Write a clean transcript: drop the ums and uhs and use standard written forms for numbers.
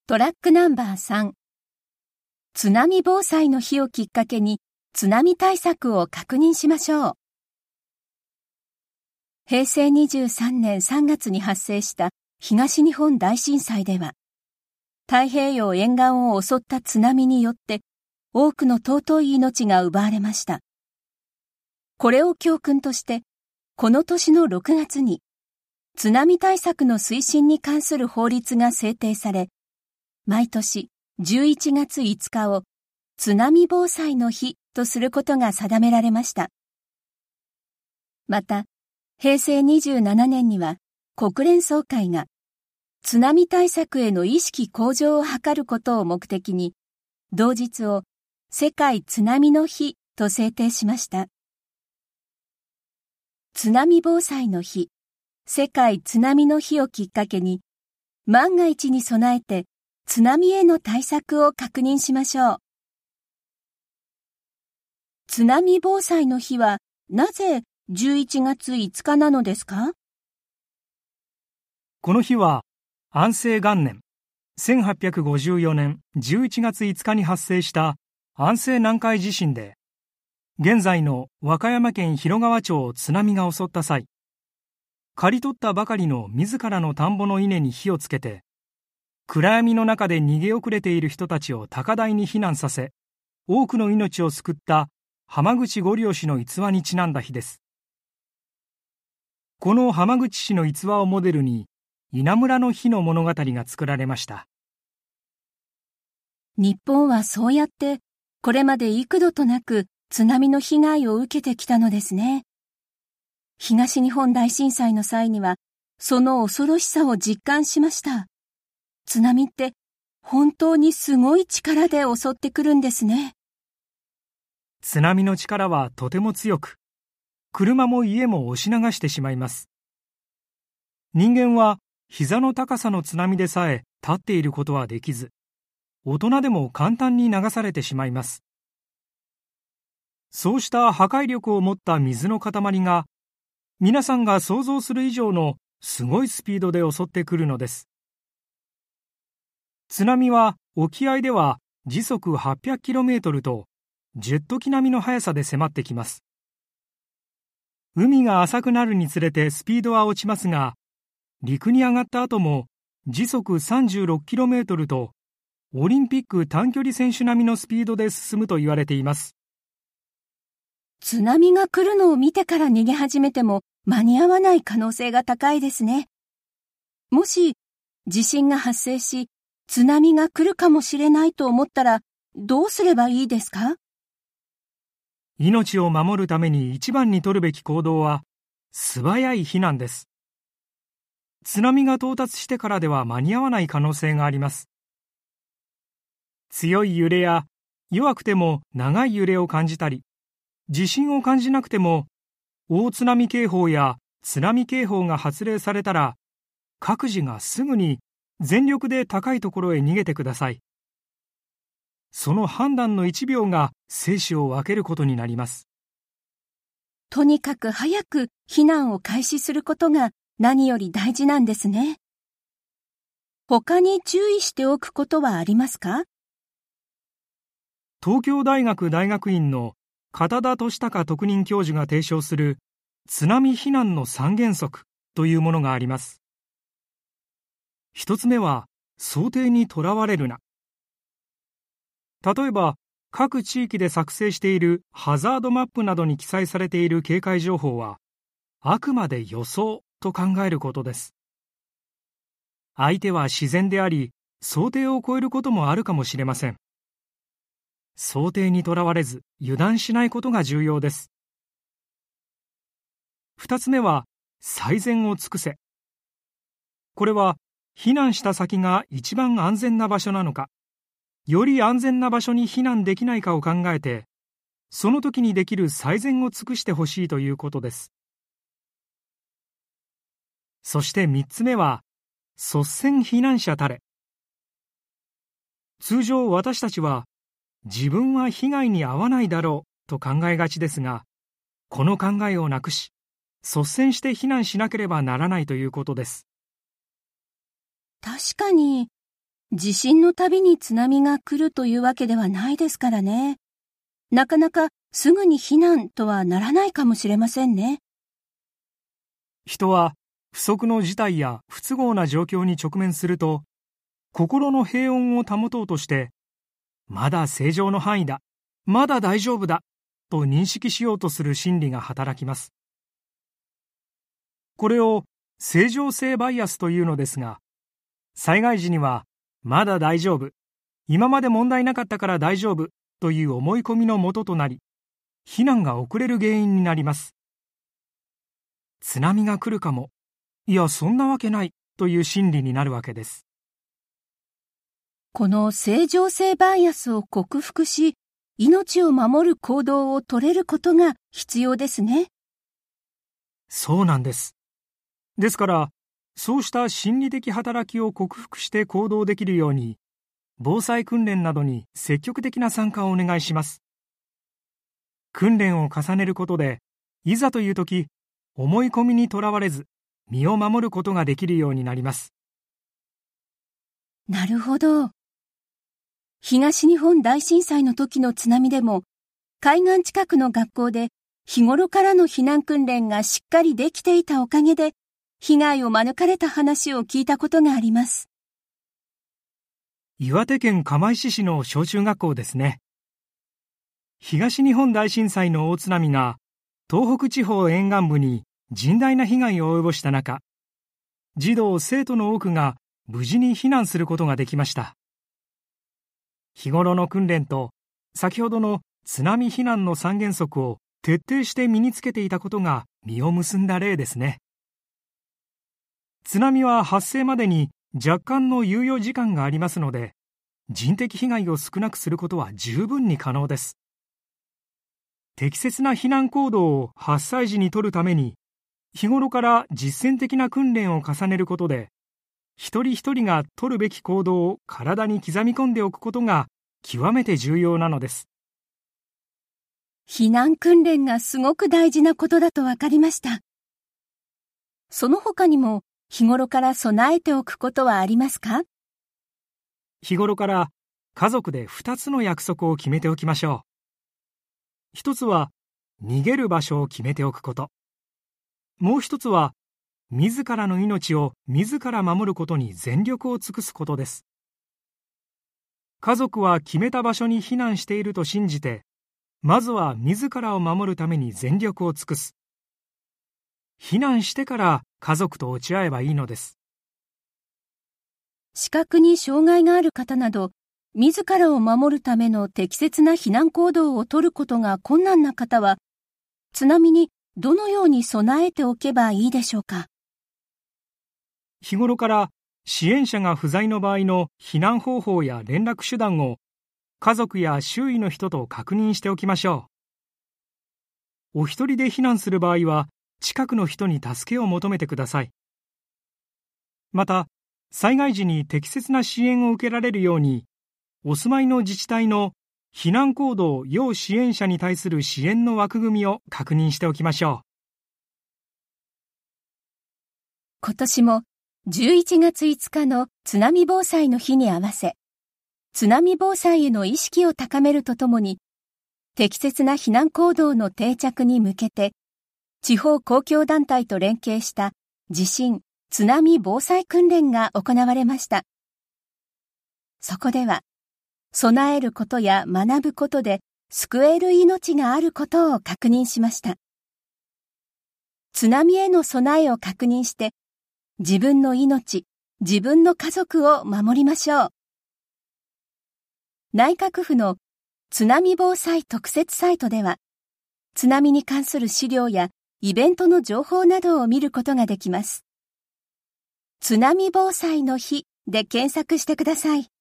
トラックナンバー3、津波防災の日をきっかけに津波対策を確認しましょう。平成23年3月に発生した東日本大震災では、太平洋沿岸を襲った津波によって多くの尊い命が奪われました。これを教訓として、この年の6月に津波対策の推進に関する法律が制定され、毎年11月5日を津波防災の日とすることが定められました。また、平成27年には国連総会が津波対策への意識向上を図ることを目的に、同日を世界津波の日と制定しました。津波防災の日、世界津波の日をきっかけに、万が一に備えて津波への対策を確認しましょう。津波防災の日はなぜ11月5日なのですか？ この日は安政元年1854年11月5日に発生した安政南海地震で、現在の和歌山県広川町を津波が襲った際、刈り取ったばかりの自らの田んぼの稲に火をつけて、暗闇の中で逃げ遅れている人たちを高台に避難させ、多くの命を救った浜口五良氏の逸話にちなんだ日です。この浜口氏の逸話をモデルに、稲むらの日の物語が作られました。 日本はそうやって、これまで幾度となく津波の被害を受けてきたのですね。東日本大震災の際には、その恐ろしさを実感しました。津波って本当にすごい力で襲ってくるんですね。 津波の力はとても強く、車も家も押し流してしまいます。人間は膝の高さの津波でさえ立っていることはできず、大人でも簡単に流されてしまいます。そうした破壊力を持った水の塊が、皆さんが想像する以上のすごいスピードで襲ってくるのです。津波は沖合では時速 800km とジェット機並みの速さで迫ってきます。海が浅くなるにつれてスピードは落ちますが、陸に上がった後も時速 36km とオリンピック短距離選手並みのスピードで進むと言われています。 津波が来るのを見てから逃げ始めても間に合わない可能性が高いですね。もし地震が発生し、津波が来るかもしれないと思ったらどうすればいいですか？ 命を守るために一番に取るべき行動は素早い避難です。津波が到達してからでは間に合わない可能性があります。強い揺れや弱くても長い揺れを感じたり、地震を感じなくても大津波警報や津波警報が発令されたら、各自がすぐに全力で高いところへ逃げてください。その判断の1秒が生死を分けることになります。 とにかく早く避難を開始することが何より大事なんですね。他に注意しておくことはありますか？ 東京大学大学院の片田俊孝特任教授が提唱する津波避難の3原則というものがあります。一つ目は、想定にとらわれるな。例えば、各地域で作成しているハザードマップなどに記載されている警戒情報は、あくまで予想と考えることです。相手は自然であり、想定を超えることもあるかもしれません。想定にとらわれず、油断しないことが重要です。二つ目は、最善を尽くせ。これは、避難した先が一番安全な場所なのか、より安全な場所に避難できないかを考えて、その時にできる最善を尽くしてほしいということです。そして3つ目は、率先避難者たれ。通常私たちは、自分は被害に遭わないだろうと考えがちですが、この考えをなくし、率先して避難しなければならないということです。 確かに、 地震のたびに津波が来るというわけではないですからね。なかなかすぐに避難とはならないかもしれませんね。 人は不測の事態や不都合な状況に直面すると、心の平穏を保とうとして、まだ正常の範囲だ、まだ大丈夫だ、と認識しようとする心理が働きます。これを正常性バイアスというのですが、災害時にはまだ大丈夫、今まで問題なかったから大丈夫という思い込みのもととなり、避難が遅れる原因になります。津波が来るかも、いやそんなわけないという心理になるわけです。 この正常性バイアスを克服し、命を守る行動を取れることが必要ですね。 そうなんです。ですから、そうした心理的働きを克服して行動できるように、防災訓練などに積極的な参加をお願いします。訓練を重ねることで、いざというとき、思い込みにとらわれず、身を守ることができるようになります。 なるほど。東日本大震災の時の津波でも、海岸近くの学校で日頃からの避難訓練がしっかりできていたおかげで、被害を免れた話を聞いたことがあります。 岩手県釜石市の小中学校ですね。東日本大震災の大津波が東北地方沿岸部に甚大な被害を及ぼした中、児童生徒の多くが無事に避難することができました。日頃の訓練と先ほどの津波避難の3原則を徹底して身につけていたことが実を結んだ例ですね。津波は発生までに若干の猶予時間がありますので、人的被害を少なくすることは十分に可能です。適切な避難行動を発災時に取るために、日頃から実践的な訓練を重ねることで、一人一人が取るべき行動を体に刻み込んでおくことが極めて重要なのです。 避難訓練がすごく大事なことだと分かりました。その他にも日頃から備えておくことはありますか？ 日頃から家族で2つの約束を決めておきましょう。一つは逃げる場所を決めておくこと。もう一つは自らの命を自ら守ることに全力を尽くすことです。家族は決めた場所に避難していると信じて、まずは自らを守るために全力を尽くす。避難してから家族と落ち合えばいいのです。 視覚に障害がある方など、自らを守るための適切な避難行動を取ることが困難な方は、津波にどのように備えておけばいいでしょうか？ 日頃から支援者が不在の場合の避難方法や連絡手段を家族や周囲の人と確認しておきましょう。お一人で避難する場合は、近くの人に助けを求めてください。また、災害時に適切な支援を受けられるように、お住まいの自治体の避難行動要支援者に対する支援の枠組みを確認しておきましょう。 今年も11月5日の津波防災の日に合わせ、津波防災への意識を高めるとともに、適切な避難行動の定着に向けて、地方公共団体と連携した地震・津波防災訓練が行われました。そこでは、備えることや学ぶことで救える命があることを確認しました。津波への備えを確認して、自分の命、自分の家族を守りましょう。内閣府の津波防災特設サイトでは、津波に関する資料やイベントの情報などを見ることができます。津波防災の日で検索してください。